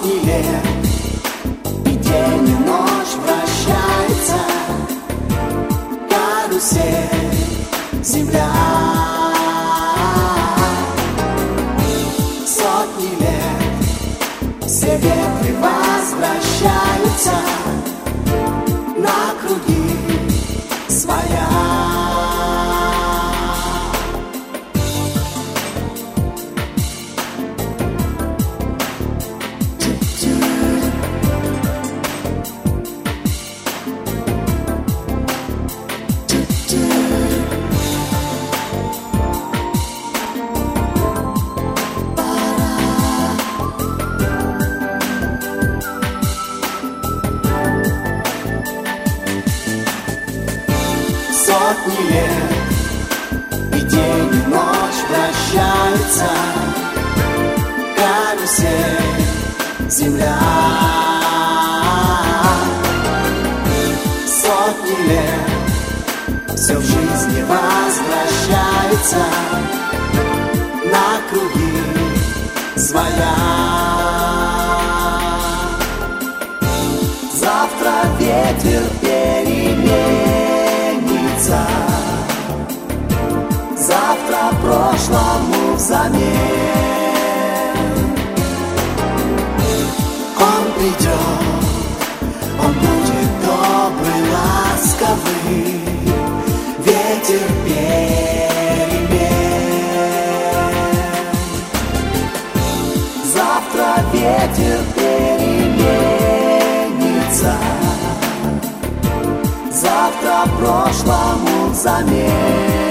Сотни лет, и день, и ночь вращается карусель, земля. Сотни лет, все ветры возвращаются на круги своя. Сотни лет, и день, и ночь вращаются карусель, земля. Сотни лет, все в жизни возвращается на круги своя. Завтра ветер переменит, завтра прошлому взамен. Он придет, он будет добрый, ласковый, ветер перемен. Завтра ветер переменится, завтра прошлому взамен.